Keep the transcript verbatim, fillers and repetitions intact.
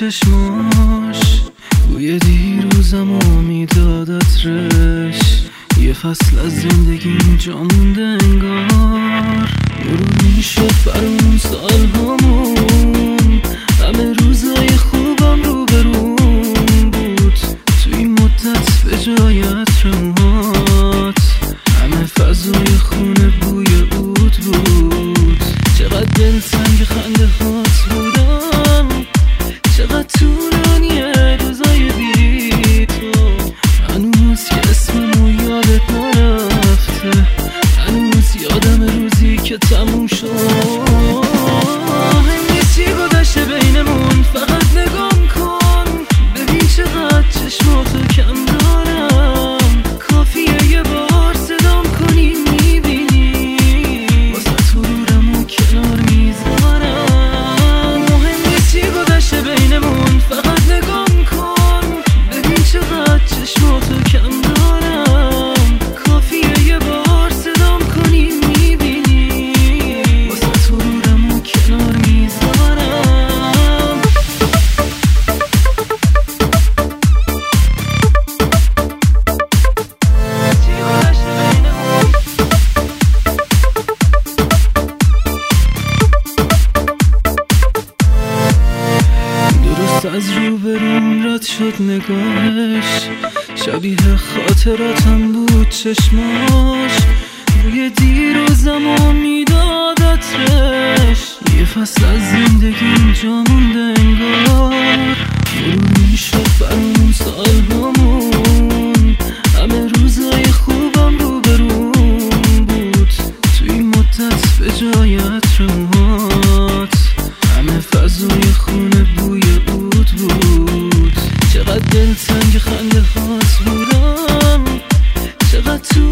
چشماش بوی دیروزم و میدادت رش. یه فصل از زندگیم جا مونده انگار، مرور میشد برامون سالهامون. همه روزای خوبم رو برون بود، تو این مدت به جای عطرمات همه فضای خونه بوی عود بود. چقدر دلتنگ خنده هات بودم، چقدر طولانیه روزای بی تو. هنوز که اسممو یادت نرفته، هنوز یادم روزی که تموم شد. نیستی گذشته بینمون، فقط نگام کن ببین چقدر چشماتو کم دارم. کافیه یه بار صدام کنی میبینی، واسه غرورمو کنار میذارم. مهم نیستی گذشته بینمون، فقط نگام کن ببین چقدر چشماتو کم دارم. کافیه یه بار صدام کنی میبینی، واسه غرورمو کنار میذارم. درست از روبروم رد شد نگاهش، شبیه خاطراتم بود چشماش. روی دیروزم و میدادت رش. یه فصل از زندگیم جا مونده انگار، مرور میشد برامون سالهامون. همه روزای خوبم رو برون بود، توی این مدت به جای عطرمات همه فضای خونه بوی عود بود. چقدر دلتنگ خنده هات بودم، چقدر تو